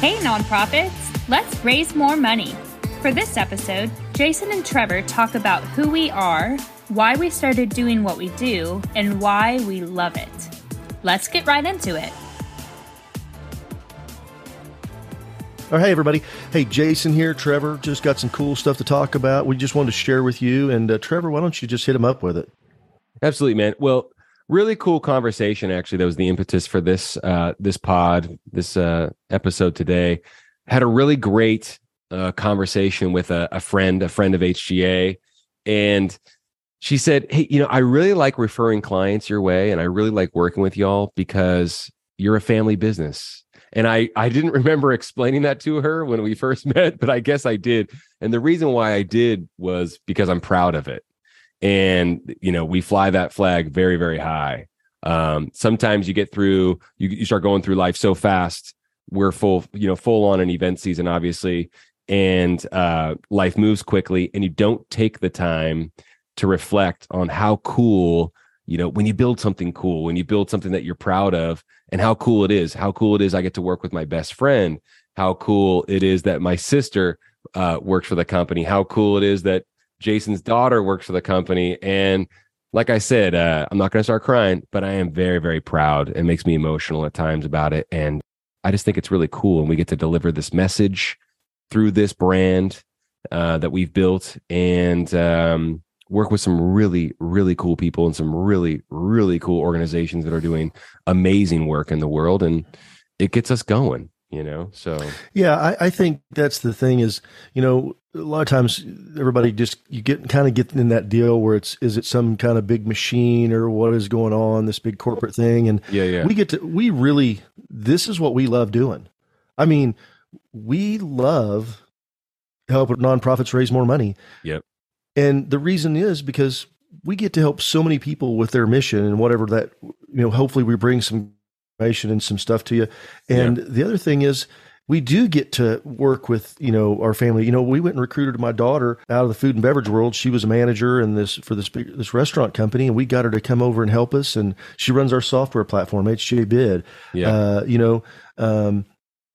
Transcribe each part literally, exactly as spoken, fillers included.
Hey, nonprofits, let's raise more money. For this episode, Jason and Trevor talk about who we are, why we started doing what we do, and why we love it. Let's get right into it. Oh, hey, everybody. Hey, Jason here. Trevor, just got some cool stuff to talk about. We just wanted to share with you. And uh, Trevor, why don't you just hit him up with it? Absolutely, man. Well, really cool conversation, actually. That was the impetus for this uh, this pod, this uh, episode today. Had a really great uh, conversation with a, a friend, a friend of H G A. And she said, hey, you know, I really like referring clients your way, and I really like working with y'all because you're a family business. And I, I didn't remember explaining that to her when we first met, but I guess I did. And the reason why I did was because I'm proud of it. And, you know, we fly that flag very, very high. Um, sometimes you get through, you, you start going through life so fast. We're full, you know, full on an event season, obviously. And uh, life moves quickly, and you don't take the time to reflect on how cool, you know, when you build something cool, when you build something that you're proud of, and how cool it is, how cool it is I get to work with my best friend, how cool it is that my sister uh, works for the company, how cool it is that Jason's daughter works for the company. And like I said, uh, I'm not going to start crying, but I am very, very proud. It makes me emotional at times about it. And I just think it's really cool. And we get to deliver this message through this brand uh, that we've built, and um, work with some really, really cool people and some really, really cool organizations that are doing amazing work in the world. And it gets us going, you know? So, yeah, I, I think that's the thing is, you know, a lot of times everybody just, you get kind of get in that deal where it's, is it some kind of big machine or what is going on, this big corporate thing? And yeah, yeah. we get to, we really, this is what we love doing. I mean, we love helping nonprofits raise more money. Yep. And the reason is because we get to help so many people with their mission and whatever that, you know, hopefully we bring some information and some stuff to you. And yeah. The other thing is we do get to work with, you know, our family. You know, we went and recruited my daughter out of the food and beverage world. She was a manager in this, for this, this restaurant company, and we got her to come over and help us. And she runs our software platform, H G A Bid, yeah. uh, you know, um,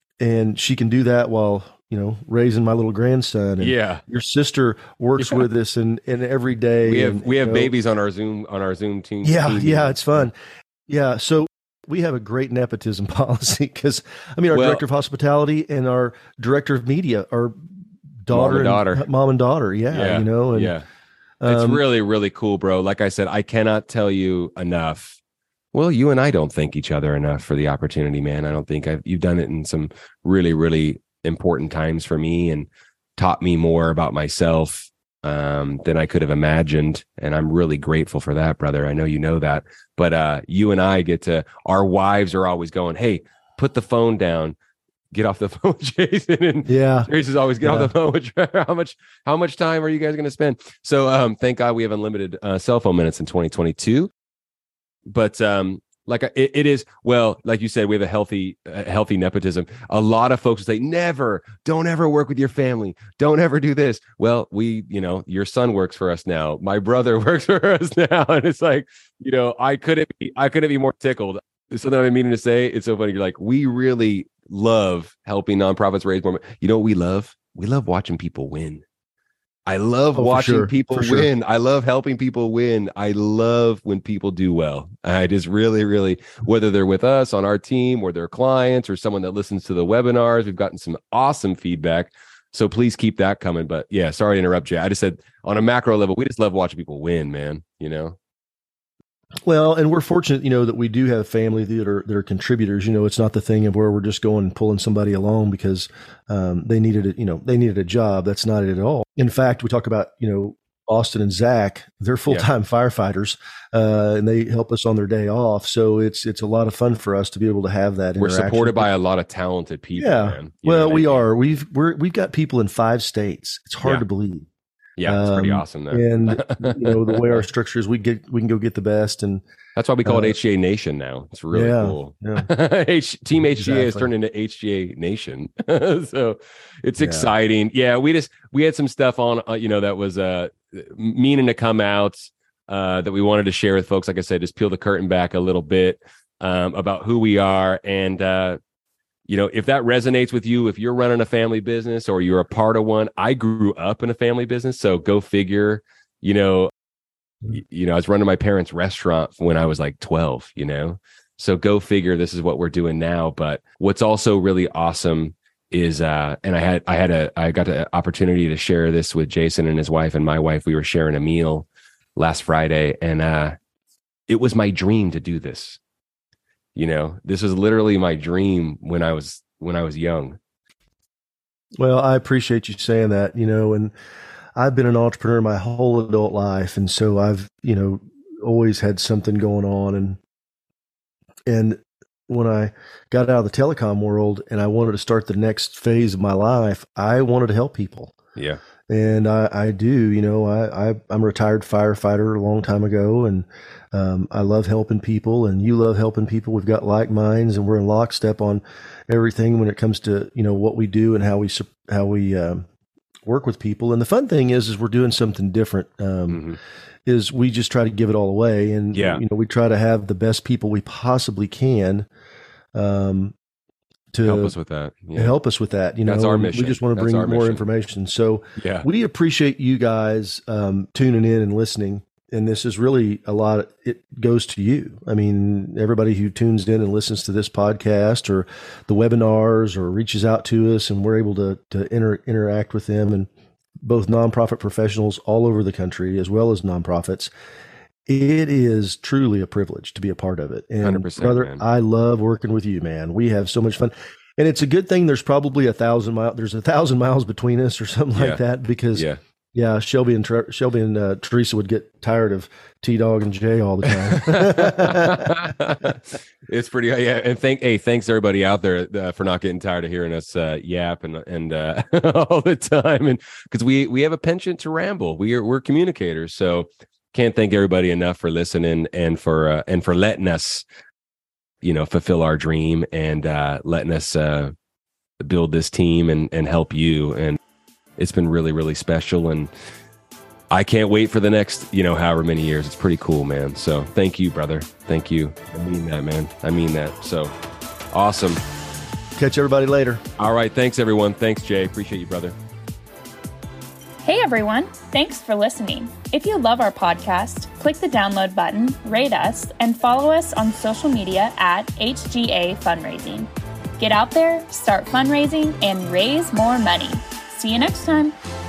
and she can do that while, you know, raising my little grandson. And yeah. Your sister works yeah. with us and, and every day. We have, and, we have know, babies on our Zoom, on our Zoom team. Yeah. team Yeah. Meetings. It's fun. Yeah. So we have a great nepotism policy because, I mean, our well, director of hospitality and our director of media are daughter mom and daughter, and, mom and daughter. Yeah. yeah. You know, and, yeah. It's um, really, really cool, bro. Like I said, I cannot tell you enough. Well, you and I don't thank each other enough for the opportunity, man. I don't think I've, you've done it in some really, really important times for me and taught me more about myself um, than I could have imagined. And I'm really grateful for that, brother. I know you know that. But uh, you and I get to, our wives are always going, hey, put the phone down, get off the phone, Jason. And yeah. Jason's always get yeah. off the phone with Trevor. How much, how much time are you guys going to spend? So um, thank God we have unlimited uh, cell phone minutes in twenty twenty-two. But um, like it, it is, well, like you said, we have a healthy, uh, healthy nepotism. A lot of folks say, never, don't ever work with your family. Don't ever do this. Well, we, you know, your son works for us now. My brother works for us now. And it's like, you know, I couldn't be, I couldn't be more tickled. There's something I've been meaning to say. It's so funny. You're like, we really love helping nonprofits raise more money. You know what we love? We love watching people win. I love oh, watching sure. people sure. win. I love helping people win. I love when people do well. I just really, really, whether they're with us on our team or their clients or someone that listens to the webinars, we've gotten some awesome feedback. So please keep that coming. But yeah, sorry to interrupt you. I just said on a macro level, we just love watching people win, man. You know? Well, and we're fortunate, you know, that we do have family that are that are contributors. You know, it's not the thing of where we're just going and pulling somebody along because um, they needed it. You know, they needed a job. That's not it at all. In fact, we talk about, you know, Austin and Zach. They're full time yeah. firefighters, uh, and they help us on their day off. So it's it's a lot of fun for us to be able to have that. We're supported by a lot of talented people. Yeah. Man. You well, we I mean? are. We've we're we've got people in five states. It's hard yeah. to believe. Yeah, it's pretty um, awesome though. And you know, the way our structure is, we get we can go get the best, and that's why we call uh, it H G A Nation now. It's really yeah, cool. Yeah. H- Team H G A exactly. has turned into H G A Nation, so it's yeah. exciting. Yeah, we just we had some stuff on, uh, you know, that was uh meaning to come out uh, that we wanted to share with folks. Like I said, just peel the curtain back a little bit um, about who we are, and uh, you know, if that resonates with you, if you're running a family business or you're a part of one, I grew up in a family business. So go figure, you know, y- you know, I was running my parents' restaurant when I was like twelve, you know, so go figure this is what we're doing now. But what's also really awesome is, uh, and I had, I had a, I got the opportunity to share this with Jason and his wife and my wife. We were sharing a meal last Friday, and, uh, it was my dream to do this. You know, this was literally my dream when I was, when I was young. Well, I appreciate you saying that, you know, and I've been an entrepreneur my whole adult life. And so I've, you know, always had something going on. And, and when I got out of the telecom world and I wanted to start the next phase of my life, I wanted to help people. Yeah. And I, I do, you know, I, I, I'm a retired firefighter a long time ago, and um, I love helping people, and you love helping people. We've got like minds, and we're in lockstep on everything when it comes to, you know, what we do and how we, how we um, work with people. And the fun thing is, is we're doing something different. Um, mm-hmm. Is we just try to give it all away, and yeah. you know, we try to have the best people we possibly can. Um, to help us with that. Yeah. Help us with that. You know, that's our mission. We just want to that's bring more mission. information. So yeah. we appreciate you guys um, tuning in and listening. And this is really a lot. It goes to you. I mean, everybody who tunes in and listens to this podcast or the webinars or reaches out to us, and we're able to, to inter, interact with them, and both nonprofit professionals all over the country, as well as nonprofits. It is truly a privilege to be a part of it. And one hundred percent, brother, man. I love working with you, man. We have so much fun. And it's a good thing there's probably a thousand miles, there's a thousand miles between us or something yeah. like that, because yeah, yeah Shelby and Tre- Shelby and uh, Teresa would get tired of T-Dog and Jay all the time. It's pretty, yeah. And thank, hey, thanks everybody out there uh, for not getting tired of hearing us uh, yap and, and uh, all the time. And because we, we have a penchant to ramble. We are, we're communicators. So can't thank everybody enough for listening and for uh, and for letting us, you know, fulfill our dream, and uh, letting us uh, build this team and and help you. And it's been really, really special. And I can't wait for the next, you know, however many years. It's pretty cool, man. So thank you, brother. Thank you. I mean that, man. I mean that. So awesome. Catch everybody later. All right. Thanks, everyone. Thanks, Jay. Appreciate you, brother. Hey everyone, thanks for listening. If you love our podcast, click the download button, rate us, and follow us on social media at H G A Fundraising. Get out there, start fundraising, and raise more money. See you next time.